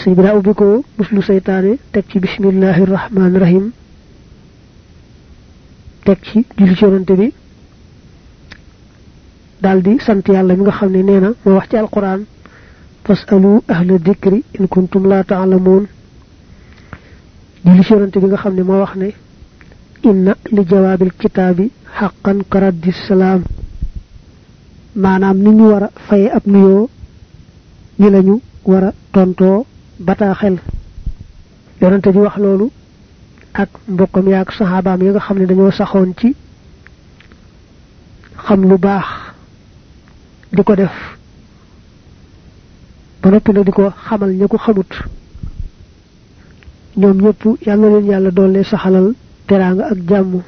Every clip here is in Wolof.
sëñ bi daa ubbi ko muslu seytaane teg ci bismillahir rahmanir rahim teg ci julli ci yonante bi daldi sant yàlla mi nga xam ne nee na moo wax ci alquran fasalu ahla dikri in kuntum la ta'lamun julli ci yonante bi nga xam ne moo wax ne inna li jawaabil kitaabi haqqan karaddi salaam maanaam ni ñu war a faye ab nuyoo ñi lañu war a tontoo bataaxel yonante bi wax loolu ak mbokkam yaak saxaabaam yi nga xam ne dañoo saxoon ci xam lu baax di ko def ba noppi nag di ko xamal ña ko xamut ñoom ñëpp yal na leen yàlla doole saxalal teraanga ak jàmm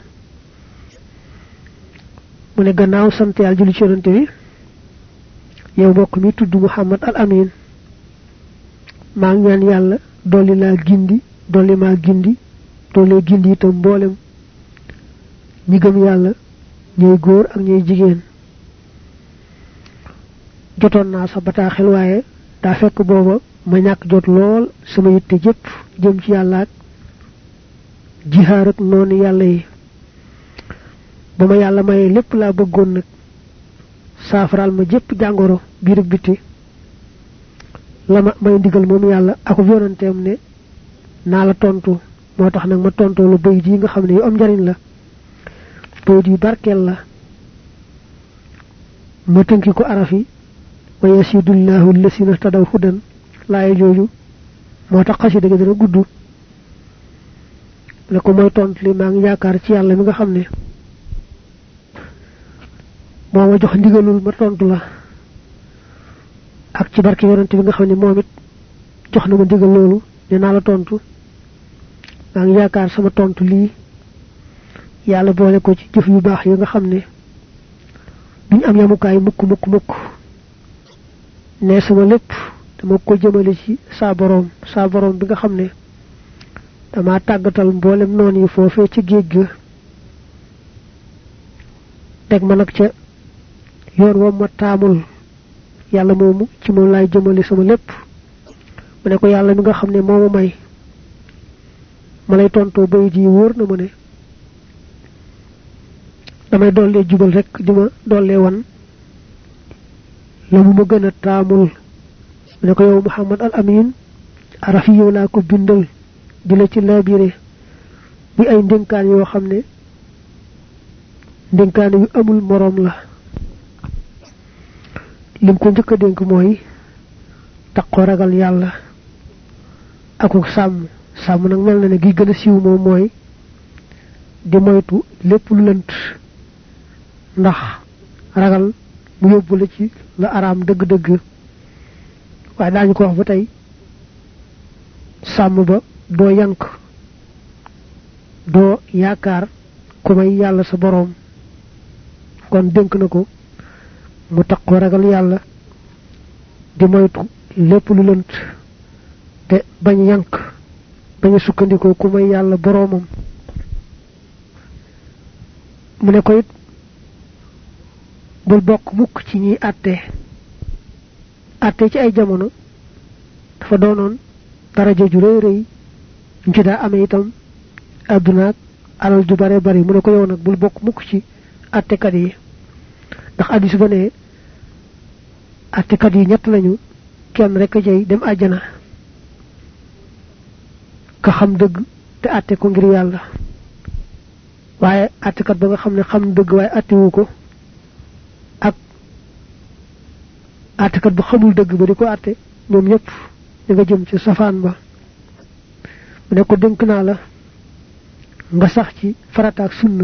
mu ne gannaaw sant yàlla julli ci yonante bi yow mbokk mi tudd Muhammad al Amin maa ngi ñaan yàlla dolli laa gindi dolli maa gindi doole gindi itam mboolem ñi gëm yàlla ñooy góor ak ñooy jigéen jotoon naa sa bataaxel waaye daa fekk booba ma ñàkk jot lool sama yitte jëpp jëm ci yàlla ak jihaar ak noonu yàlla yi ba ma yàlla maye lépp laa bëggoon nag saafaral ma jëpp jàngoro biir ak biti la ma may ndigal moom yàlla ak yonanteem ne naa la tontu moo tax nag ma tontoo la bayit yi nga xam ne yu am njariñ la bayit yu barkeel la ma tënki ko arafi wa yasidullahu allasina tadaw hudan laaya jooju moo tax xasida gi dana gudd la ko mooy tontu li maa ngi yaakaar ci yàlla mi nga xam ne moo ma jox ndigalul ma tontu la ak ci barke yonante bi nga xam ne moom it jox na ma ndigal loolu ne naa la tontu maa ngi yaakaar sama tontu lii yàlla boole ko ci jëf yu baax yi nga xam ne duñ am yamukaay mukk ne sama lépp dama ko jëmale ci saa borom bi nga xam ne dama tàggatal mboolem noon yi foofee ci géej ga teg ma nag ca yoon wa ma taamul yàlla moomu ci moom laay jëmale sama lépp mu ne ko yàlla mi nga xam ne moo ma may ma lay tontoo bay ji wóor na ma ne damay dollee jubal rek di ma dollee wan la mu ma gën a taamul mu ne ko yow Muhammad al Amin arafi yow laa ko bindal di la ci laabire muy ay ndénkaan yoo xam ne ndénkaan yu amul moroom la lim ko njëkk a dénk mooy taqoo ragal yàlla akuk sàmm nag mel na ne gi gën a siiw moom mooy di moytu lépp lu lënt ndax ragal mu yóbbu la ci la araam dëgg-dëgg waaye daañu ko wax ba tey sàmm ba doo yank doo yaakaar ku may yàlla sa boroom kon dénk na ko mu taqoo ragal yàlla di moytu lépp lu lënt te bañ yank bañ a sukkandikoo ku may yàlla boroomam mu ne ko it bul bokk mukk ci ñiy àtte ci ay jamono dafa doonoon daraja ju rëy rëy ñu ci daa amee itam àdduna ak alal ju bare bari mu ne ko yow nag bul bokk mukk ci àttekat yi ndax hadiis ba ne àttekat yi ñett lañu kenn rek a jey dem àjjana ka xam dëgg te àtte ko ngir yàlla waaye àttekat ba nga xam ne xam dëgg waaye àttewu ko ak àttekat ba xamul dëgg ba di ko àtte ñoom ñëpp ñu nga jëm ci safaan ba mu ne ko dénk naa la nga sax ci farata ak sunna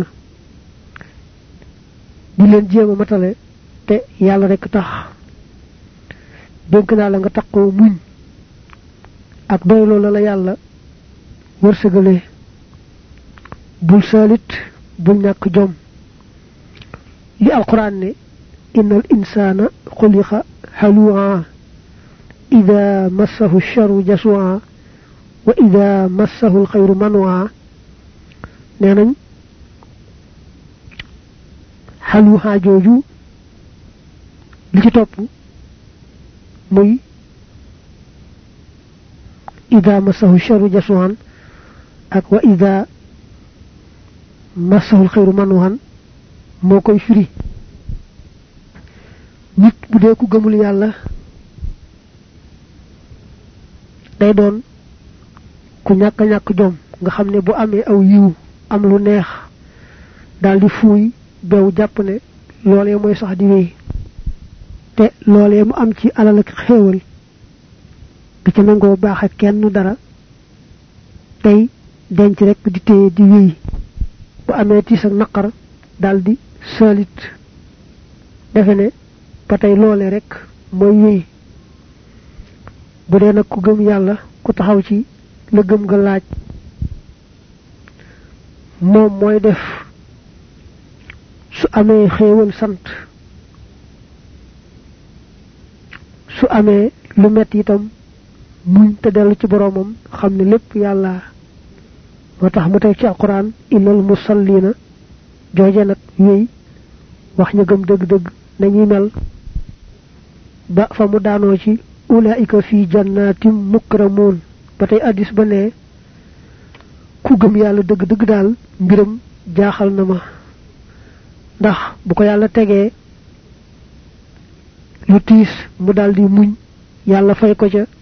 di leen jéem a matale te yàlla rek tax dénk naa la nga taxoo muñ ak doyloo la yàlla wërsëgale bul salit bul ñàkk jom li alquran ne innal insana xuliqa halu'a ida massahu sharru jasu'a wa ida massahu alxayru manu'a nee nañ halu'a jooju li ci topp muy ida masahu sharru jasuhan ak wa ida masahu khairu manuhan mo koy firi nit bu dee ku gëmul yàlla day doon ku ñàkk jom nga xam ne bu amee aw yiw am lu neex daldi fuuy bew jàpp ne loolee mooy sax di wéy te loolee mu am ci alal ak xéewal du ca nangoo baax ak kenn dara tey denc rek di téye di wéy bu amee tiis ak naqar daldi salit defe ne ba tey loole rek mooy wéy bu dee nag ku gëm yàlla ku taxaw ci la gëm nga laaj moom mooy def su amee xéewal sant su amee lu metti itam muñ te dellu ci boroomam xam ne lépp yàlla moo tax mu teg ci alquran innal musallina jooje nag wéy wax ñu gëm dëgg-dëgg nañuy mel ba fa mu daanoo ci ulaika fi jannatim mukramun ba tey addis ba ne ku gëm yàlla dëgg-dëgg daal mbiram jaaxal na ma ndax bu ko yàlla tegee lu tiis mu daldi muñ yàlla fay ko ca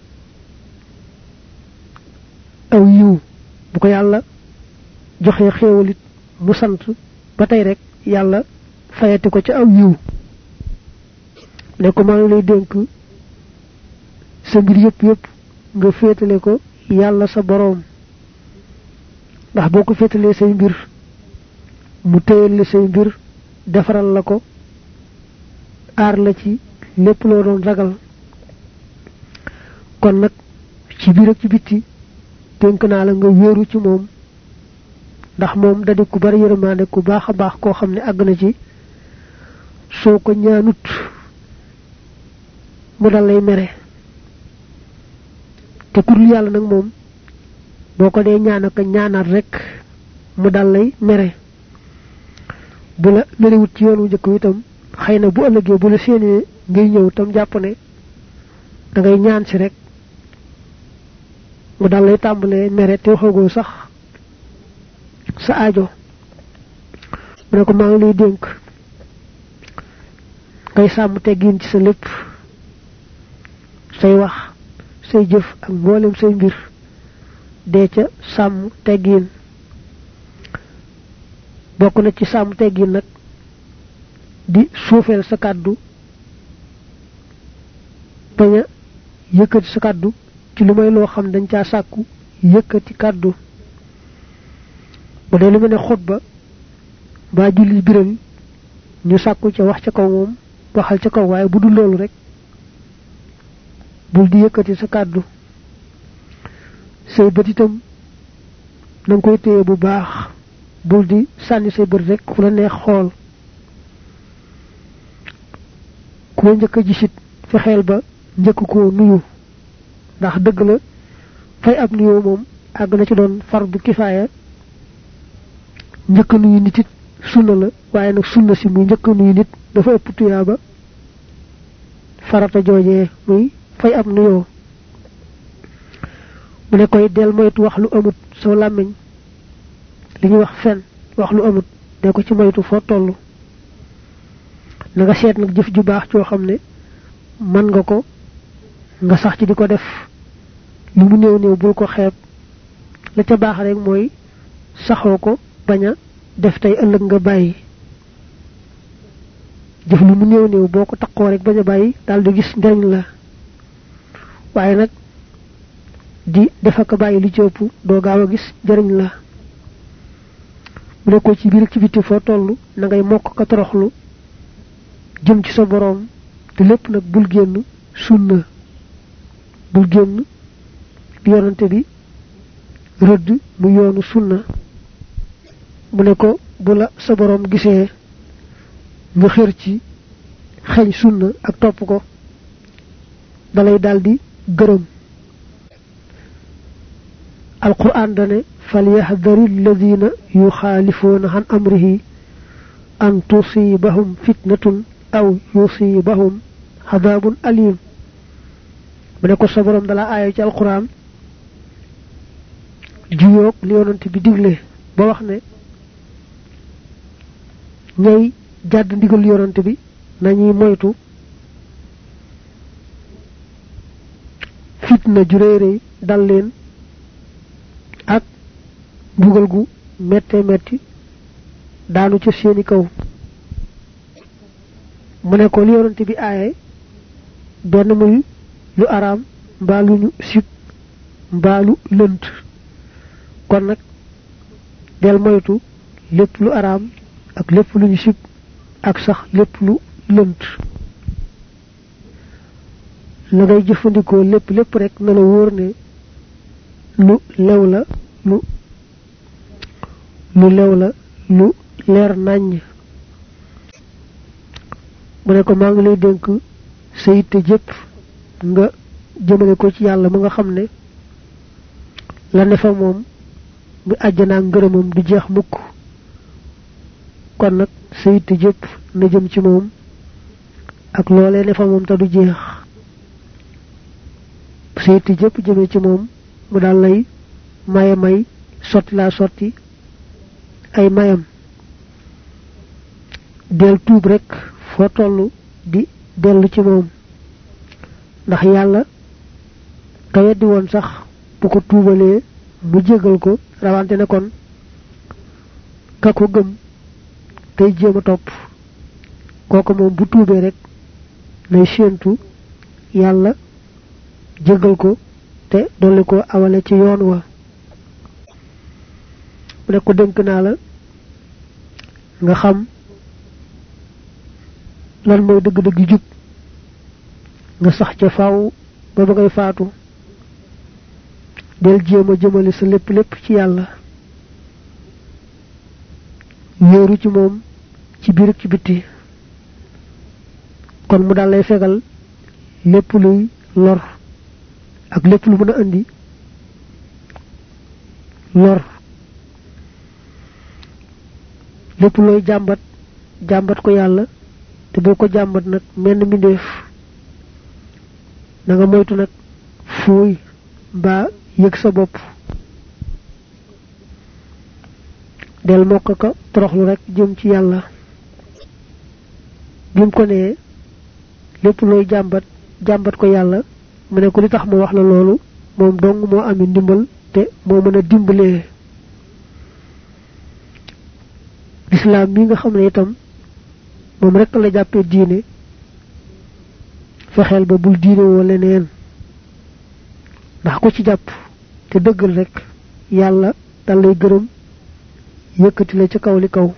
aw yiw bu ko yàlla joxe xéewalit mu sant ba tey rek yàlla fayati ko ca aw yiw ne ko maa ngi lay dénk sa mbir yépp nga féetale ko yàlla sa boroom ndax boo ko féetalee say mbir mu téyel la say mbir defaral la ko aar la ci lépp loo doon ragal kon nag ci biir ak ci bitti dénk naa la nga wéeru ci moom ndax moom da di ku bari yërmande ku baax a baax koo xam ne àgg na ci soo ko ñaanut mu dal lay mere te kurul yàlla nag moom boo ko dee ñaan ak ñaanaat rek mu dal lay mere bu la merewut ci yoonu njëkk itam xëy na bu ëllëgee bu la séenee ngay ñëw tam jàpp ne da ngay ñaan si rek mu dal lay tàmbalee mere te waxagoo sax sa aajo mu ne ko maa ngi lay dénk ngay sàmm teggin ci sa lépp say wax say jëf ak mboolem say mbir dee ca sàmm teggin bokk na ci sàmm teggin nag di suufeel sa kàddu bañ a yëkkati sa kàddu ci lu may loo xam dañ caa sàkku yëkkati kàddu bu dee lu mel ne xutba ba julli biral ñu sàkku ca wax ca kaw moom waxal ca kaw waaye bu dul loolu rek bul di yëkkati sa kàddu say bët itam na nga koy téye bu baax bul di sànni say bët rek fu la neex xool ku njëkk a gisit fexeel ba njëkk koo nuyu ndax dëgg la fay ab nuyoo moom àgg na ci doon fardu kifaaya njëkk nuyu nit it sunna la waaye nag sunna si muy njëkk nuyu nit dafa ëpp tuyaaba farata joojee muy fay ab nuyoo mu ne koy del moytu wax lu amut soo làmmiñ li ñuy wax fen wax lu amut de ko ci moytu foo toll na nga seet nag jëf ju baax joo xam ne man nga ko nga sax ci di ko def lu mu néew néew bul ko xeeb la ca baax rek mooy saxoo ko bañ a def tey ëllëg nga bàyyi jëf lu mu néew néew boo ko taqoo rek bañ a bàyyi daal di gis njariñ la waaye nag di defa ko bàyyi li ci ëpp doo gaaw a gis njariñ la mu ne ko ci biir ci biti foo toll na ngay mokk ka toroxlu jëm ci sa boroom te lépp nag bul génn sunna bul génn yonante bi rëdd mu yoonu sunna mu ne ko bu la sa boroom gisee nga xër ci xeñ sunna ak topp ko dalay daldi gërëm alquran dane falyahdari alladhina yukhalifuna an amrihi an tusibahum fitnatun aw yusibahum hadabun alim mu ne ko sa borom dala aaya ci alquran juyok li yonent bi diglé ba wax né ñay jadd ndigal yonent bi nañuy moytu fitna ju reey dal leen ak bugal gu metti daanu ci seeni kaw mu ne ko li yonent bi ayé benn muy lu aram mbaa lu ñu sib mbaa lu lënt kon nag del moytu lépp lu aram ak lépp lu ñu sib ak sax lépp lu lënt la ngay jëfandikoo lépp rek na la wóor ne lu lew la lu lew la lu leer nañ mu ne ko maa ngi lay dénk sa yitte jëpp nga jëmale ko ci yàlla mu nga xam ne la ne fa moom mu àjjana ngërëmam du jeex mukk kon nag sa yitte jëpp na jëm ci moom ak loolee ne fa moom te du jeex sa yitte jëpp jëme ci moom mu daal lay may sotti laa sotti ay mayam del tuub rek foo tollu di dellu ci moom ndax yàlla ka weddi woon sax bu ko tuubalee mu jégal ko rawante ne kon ka ko gëm tey jéem a topp kooku moom bu tuubee rek nay séentu yàlla jégal ko te dolli ko awale ci yoon wa mu ne ko dénk naa la nga xam lan mooy dëgg-dëgg jub nga sax ca faaw ba ba ngay faatu del jéema jëmale sa lépp ci yàlla wéeru ci moom ci biir ak ci bitti kon mu daal lay fegal lépp luy lor ak lépp lu mën a andi lor lépp looy jàmbat ko yàlla te boo ko jàmbat nag menn mbindeef na nga moytu nag fuuy mbaa yëg sa bopp del mokk ka toroxlu rek jëm ci yàlla bim ko nee lépp looy jàmbat ko yàlla mu ne ko li tax mu wax la loolu moom dong moo ami ndimbal te moo mën a dimbalee islam mi nga xam ne itam moom rek la jàppee diine fexeel ba bul diine woo leneen ndax ko ci jàpp te dëggal rek yàlla dal lay gërëm yëkkati la ci kaw li kaw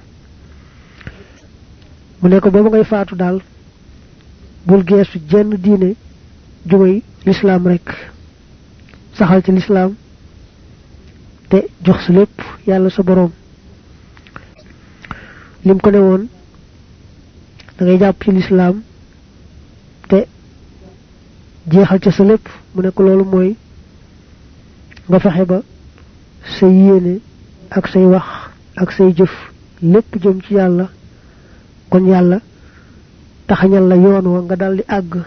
mu ne ko ba ngay faatu daal bul geesu jenn diine jumay l'islam rek saxal ci l'islam te jox sa lépp yàlla sa borom lim ko ne woon da ngay jàpp ci l'islam te jeexal ci sa lépp mu ne ko loolu mooy nga fexe ba say yéene ak say wax ak say jëf lépp jëm ci yàlla kon yàlla taxañal la yoon wa nga daldi àgg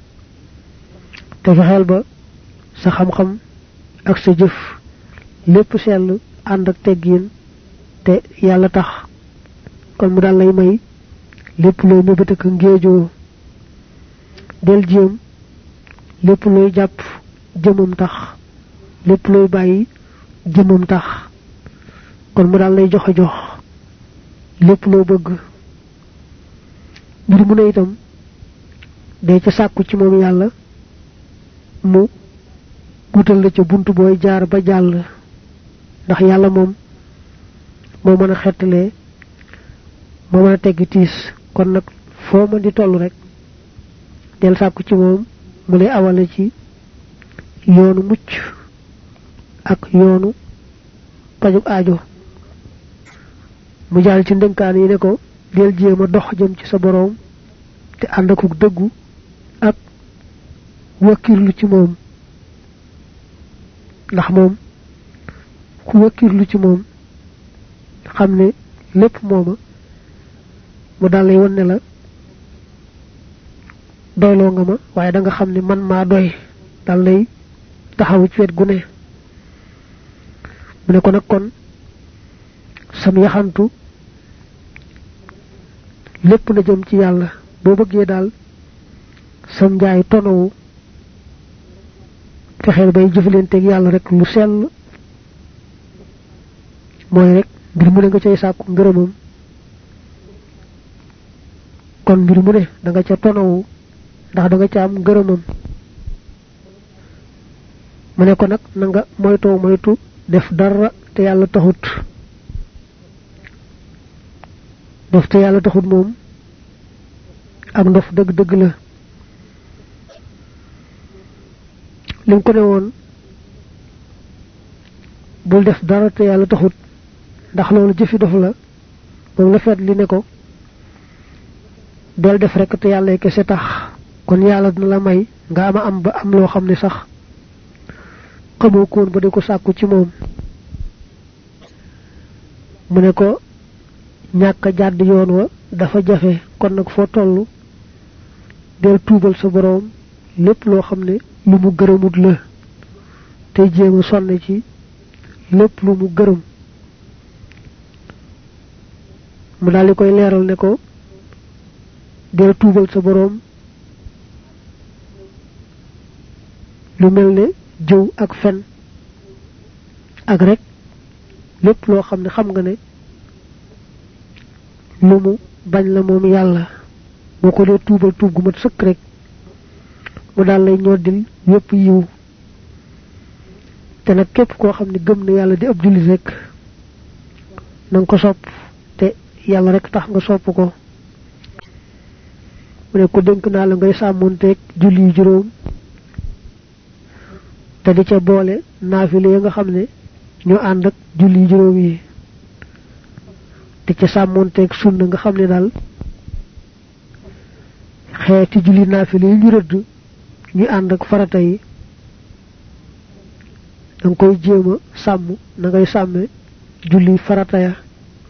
te fexeel ba sa xam-xam ak sa jëf lépp sell ànd ak teggiin te yàlla tax kon mu dal lay may lépp looy mébét ak ngéejoo del jéem lépp looy jàpp jëmum tax lépp looy bàyyi jëmum tax kon mu dal lay joxe jox lépp loo bëgg mbir mu ne itam day ca sàkku ci moom yàlla mu wutal la ca buntu booy jaar ba jàll ndax yàlla moom moo mën a xettalee moo mën a tegg tiis kon nag foo mën di toll rek del sàkku ci moom mu lay awale ci yoonu mucc ak yoonu pajug aajo mu jàll ci ndënkaan yi ne ko del jéema dox jëm ci sa boroom te ànd akuk dëggu ak wakkirlu ci moom ndax moom ku wakkirlu ci moom xam ne lépp mooma mu dal lay won ne la doyloo nga ma waaye da nga xam ne man maa doy dal lay taxaw ci wet gu ne mu ne ko nag kon sam yaxantu lépp na jëm ci yàlla boo bëggee daal sam njaay tonowu fexeel bay jëfalanteeg yàlla rek lu sell mooy rek mbir mu ne nga cay sàkku ngërëmam kon mbir mu ne da nga ca tonowu ndax da nga ca am ngërëmam mu ne ko nag na nga moytu def dara te yàlla taxut def te yàlla taxut moom ak ndof dëgg-dëgg la lim ko ne woon bul def dara te yàlla taxut ndax loolu jëfi dof la moom la feet li ne ko del def rek te yàlla kese tax kon yàlla dina la may nga am ba am loo xam ne sax xamoo koon ba di ko sàkku ci moom mu ne ko ñàkk jàdd yoon wa dafa jafe kon nag foo toll del tuubal sa boroom lépp loo xam ne lu mu gërëmut la te jéema sonn ci lépp lu mu gërëm mu daldi koy leeral ne ko del tuubal sa boroom lu mel ne jëw ak fen ak rek lépp loo xam ne xam nga ne lu mu bañ la moom yàlla boo ko dee tuubal tuub gu mat sëkk rek mu daal lay ñoddil yépp yiw te nag képp koo xam ne gëm na yàlla di ab jullit rek na nga ko sopp te yàlla rek tax nga sopp ko mu ne ko dénk naa la ngay sàmmonteeg julli yu juróom te di ca boole naafile ya nga xam ne ñoo ànd ak julli yu juróom yi di ca sàmmonteeg sunna nga xam ne daal xeeti julli naafile yi ñu rëdd ñu ànd ak farata yi danga koy jéema sàmm na ngay sàmme julli farata ya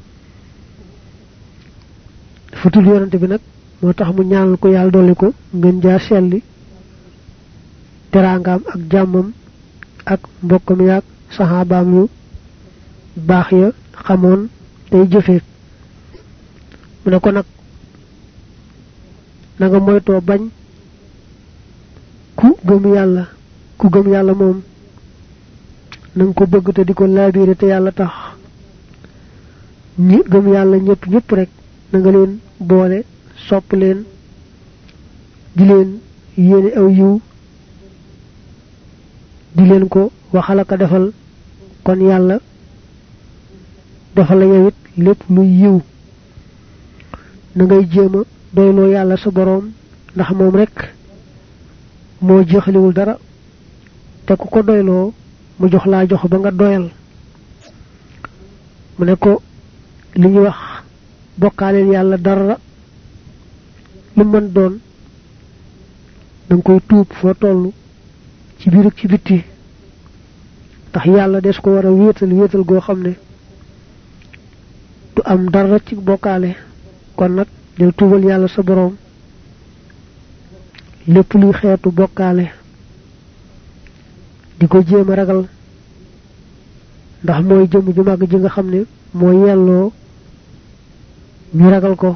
dafa tudd yonante bi nag moo tax mu ñaanal ko yàlla dolli ko ngeen jaa selli teraangaam ak jàmmam ak mbokkam yaak saxaabaam yu baax ya xamoon tey jëfee mu ne ko nag na nga moytoo bañ ku gëm yàlla moom na nga ko bëgg te di ko laabiire te yàlla tax ñi gëm yàlla ñëpp rek na nga leen boole sopp leen di leen yéene aw yiw di leen ko waxal ak defal kon yàlla defal la yow it lépp luy yiw na ngay jéema doyloo yàlla sa boroom ndax moom rek moo jeexaliwul dara te ku ko doyloo mu jox laa jox ba nga doyal mu ne ko li ñuy wax bokkaaleel yàlla dara lu mën doon danga koy tuub foo toll ci biir ak ci bitti ndax yàlla des ko war a wéetal goo xam ne du am dara ci bokkaale kon nag del tuubal yàlla sa boroom lépp luy xeetu bokkaale di ko jéem a ragal ndax mooy jëm ju màgg ji nga xam ne moo yelloo ñu ragal ko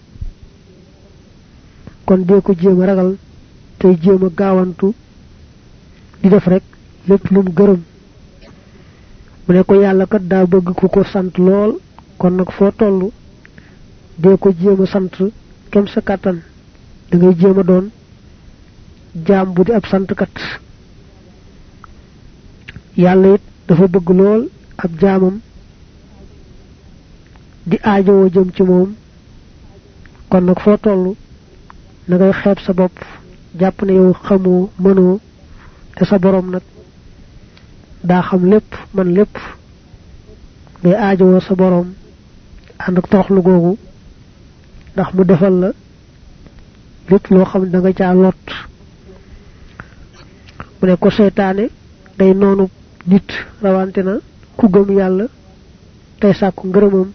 kon dee ko jéem a ragal tey jéem a gaawantu di def rek lépp lu mu gërëm mu ne ko yàlla kat daa bëgg ku ko sant lool kon nag foo toll dee ko jéem a sant kem sa kàttan da ngay jéem a doon jaam bu di ab santkat yàlla it dafa bëgg lool ab jaamam di aajowoo jëm ci moom kon nag foo toll na ngay xeeb sa bopp jàpp ne yow xamoo mënoo te sa boroom nag daa xam lépp man lépp ngay aajowoo sa boroom ànd ak toroxlu googu ndax mu defal la lépp loo xam ne da nga caa lot mu ne ko seytaane day noonu nit rawante na ku gëm yàlla tey sàkku ngërëmam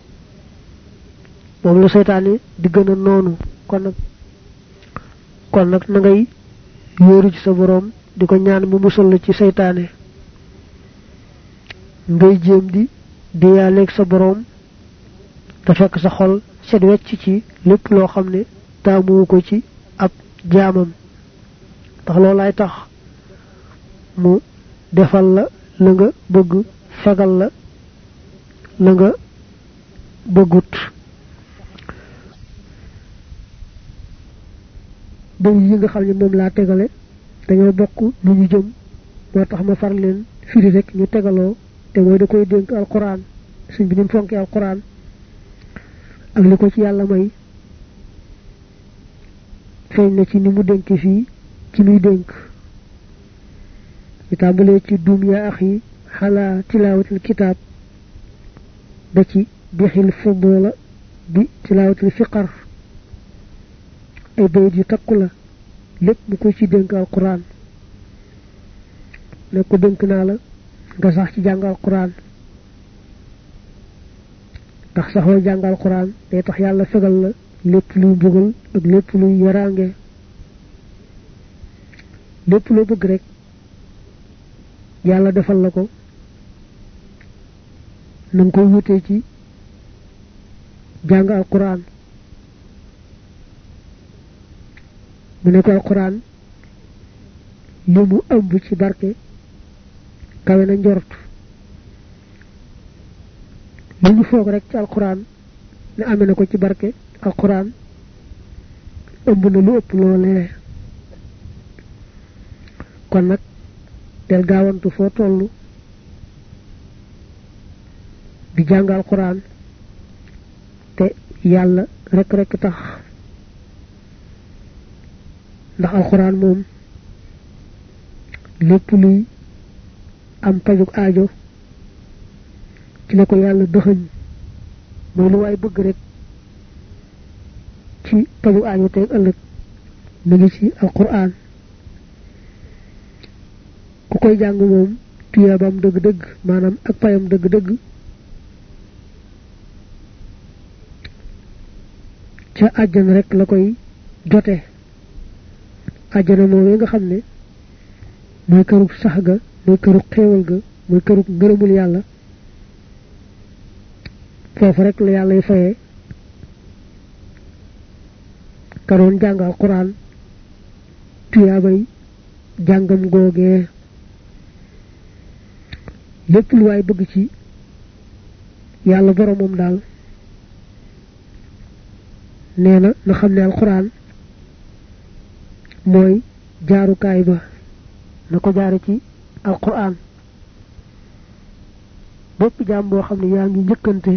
moom la seytaane di gën a noonu kon nag na ngay yóoru ci sa boroom di ko ñaan mu musal la ci seytaane ngay jëm di diyaaleeg sa borom te fekk sa xol set wecc ci lépp loo xam ne taamu ko ci ab jaamam tax loolaay tax mu defal la la nga bëgg fegal la la nga bëggut ba yi nga xam ne moom laa tegale dañoo bokk lu ñu jëm moo tax ma far leen firi rek ñu tegaloo te mooy da koy dénk alquran suñ bi nim fonki alquran ak li ko ci yàlla may feeñ na ci ni mu dénk fii ci muy dénk ñu tàmbalee ci duum yaa axi xalaa tilaawatil kitaab ba ci bixil fudula bi tilaawatil fiqar ay bayit yu takku la lépp mu ko ci dénk alquran ne ko dénk naa la nga sax ci jàng alquran ndax saxoo jàng alquran day tax yàlla fegal la lépp luy mbugal ak lépp luy yaraange lépp loo bëgg rek yàlla defal la ko nang koy wutee ci jàng alquran mu ne ko alquran li mu ëmb ci barke kawe na njort li ñu foog rek ci alquran ne amee na ko ci barke alquran ëmb na lu ëpp loolee kon nag del gaawantu foo toll di jàng alquran te yàlla rek tax ndax alquran moom lépp luy am pajuk aajo ci la ko yàlla dëxëñ mooy lu waay bëgg rek ci pajuk aajo te ëllëg mu ngi ci alquran ku koy jàng moom tuyaabam dëgg-dëgg maanaam ak payam dëgg-dëgg ca àjjana rek la koy jote àjjana moom nga xam ne mooy kërug sax ga mooy kërug xéewal ga mooy kërug ngërëmul yàlla foofu rek la yàlla fayee ka doon jàng alquran tuyaabay jàngam googee lépp lu waay bëgg ci yàlla boromam daal nee na xam ne alquran mooy jaarukaay ba na ko jaare ci alquran bépp jaam boo xam ne yaa ngi njëkkante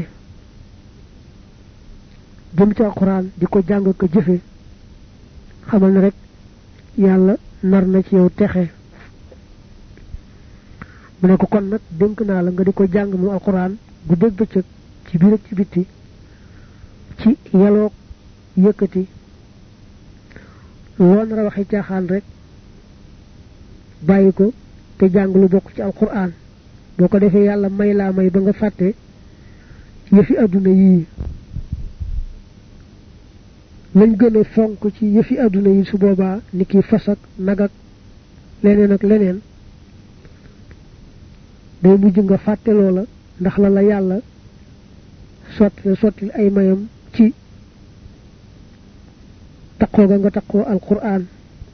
jëm ci alquran di ko jàng ko jëfe xamal ne rek yàlla nar na ci yow texe mu ne ko kon nag dénk naa la nga di ko jàng mu alquran bu dégg bëccëg ci biir ak ci bitti ci yaloog yëkkati loon ra waxi caaxaan rek bàyyi ko te jàng lu bokk ci alquran boo ko defee yàlla may laa may ba nga fàtte yëfi àdduna yii lañ gën a fonk ci yëfi àdduna yi su boobaa ni ki fas ak nag ak leneen day mujj nga fàtte loola ndax la yàlla sotti ay mayam ci taqoo ga nga taqoo alquran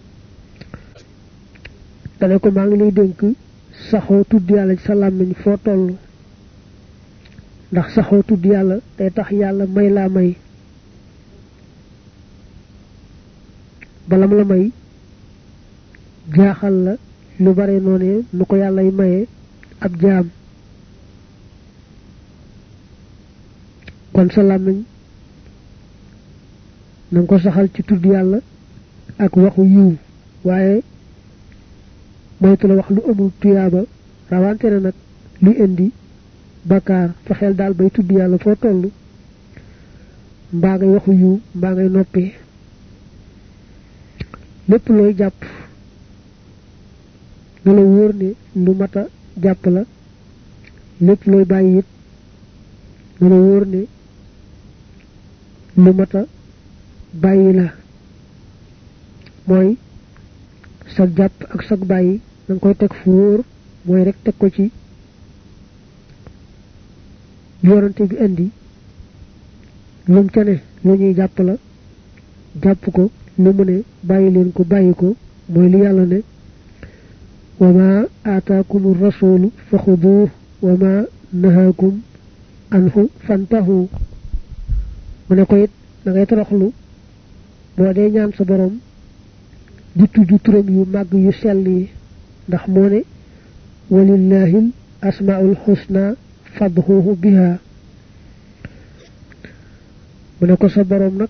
dane ko maa ngi lay dénk saxoo tudd yàlla ci sa làmmiñ foo toll ndax saxoo tudd yàlla day tax yàlla may laa may balam la may jaaxal la lu bare noone nu ko yàllay maye ab jaam kon sa làmmiñ na nga ko saxal ci tudd yàlla ak waxu yiw waaye moytu la wax lu amul tuyaaba rawante na nag luy indi bakkaar fexeel daal bay tudd yàlla foo toll mbaa ngay waxu yiw mbaa ngay noppi lépp looy jàpp na la wóor ne lu mata jàpp la lépp looy bàyyi it na la wóor ne lu mata bàyyi la mooy sag jàpp ak sag bàyyi na nga koy teg fu wóor mooy rek teg ko ci yorante bi indi lum ca ne lu ñuy jàpp la jàpp ko lu mu ne bàyyi leen ko bàyyi ko mooy li yàlla ne wa ma aataakumu rasulu fa xuduuh wa ma nahaakum anhu fantahu mu ne ko it da ngay toroxlu boo dee ñaan sa borom di tudd turam yu màgg yu sell yi ndax moo ne walillahi asmaul husna fadhuhu biha mu ne ko sa borom nag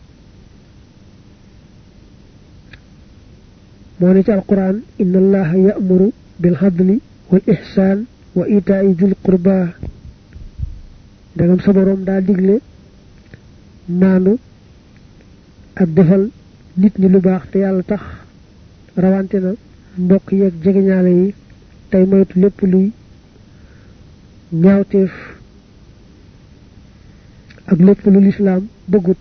moo ne ci alquran inna allaha ya'muru bil adli wal ihsan wa ita'i dhil qurba dagam sa borom daa digle maanu ak defal nit ñi lu baax te yàlla tax rawante na mbokk yeeg jegeñaale yi tey moytu lépp luy ñaawteef ak lépp lu lislaam bëggut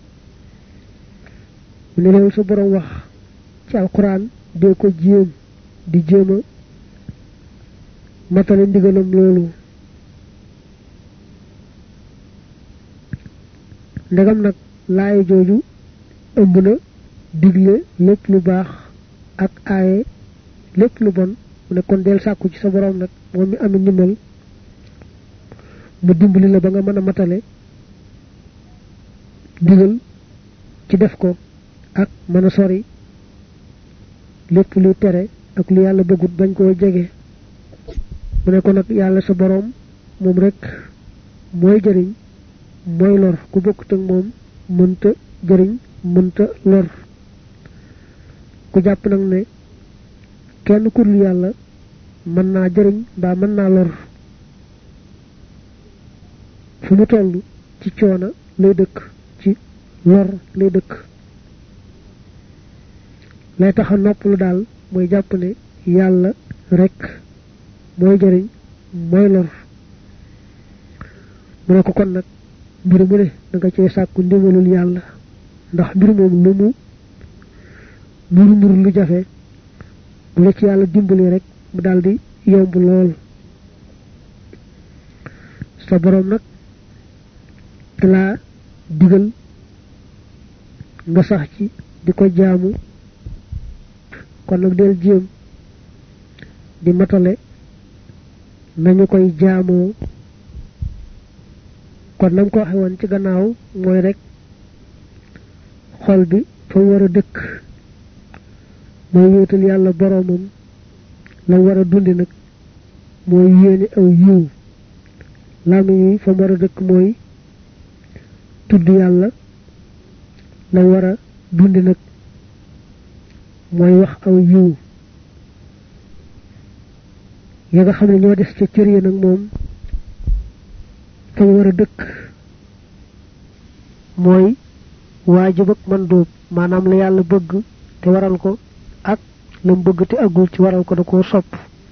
mu ne loolu sa borom wax ci alquran dee ko di jéema matale ndigalam loolu ndegam nag laay jooju ëmb na digle lépp lu baax ak aaye lépp lu bon mu ne kon del sàkku ci sa borom nag moom mi am ndimbal mu dimbali la ba nga mën a matale digal ci def ko ak mën a sori lépp lu tere ak lu yàlla bëggut bañ koo jege mu ne ko nag yàlla sa borom moom rek mooy jëriñ mooy lor ku bokkut ak moom mënta jëriñ mënta lor ku jàpp nag ne kenn ku dul yàlla mën naa jëriñ mbaa mën naa lor fu mu toll ci coona lay dëkk ci lor lay dëkk lay taxa noppalu daal mooy jàpp ne yàlla rek mooy jëriñ mooy lor mu ne ko kon nag mbir mu ne da nga cee sàkku ndimbalul yàlla ndax mbir moom lu mu nur lu jafe bu la ci yàlla dimbali rek mu daldi yomb lool sa borom nag la digal nga sax ci di ko jaamu kon nag del jéem di matale nañu koy jaamoo kon nam ko waxe woon ci gannaaw mooy rek xol bi fa war a dëkk mooy wéetal yàlla boromam la war a dundi nag mooy yéene aw yiw lami yi fa war a dëkk mooy tudd yàlla la war a dundi nag mooy wax aw yiw ya nga xam ne ñoo des ca cër yi nag moom fa war a dëkk mooy waajib ak mandoob maanaam la yàlla bëgg te waral ko ak lam bëgg te agul ci waral ko da koo sopp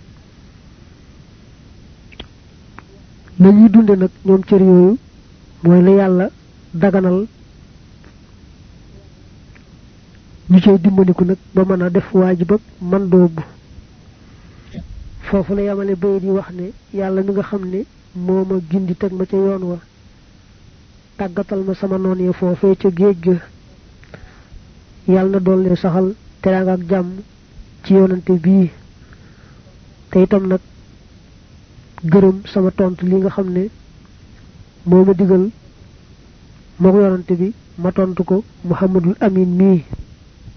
la ñuy dunde nag ñoom cër yooyu mooy la yàlla daganal ñu cay dimbaliku nag ba mën a def waajib ak mandoob foofu la yamale bay di wax ne yàlla mi nga xam ne moo ma gindi teg ma ca yoon wa tàggatal ma sama noon ya foofee ca géej ga yàlla na doole saxal teraanga ak jàmm ci yoonante bii te itam nag gërëm sama tontu li nga xam ne moo ma digal moo ko yoonante bi ma tontu ko Muhammadul Amin mii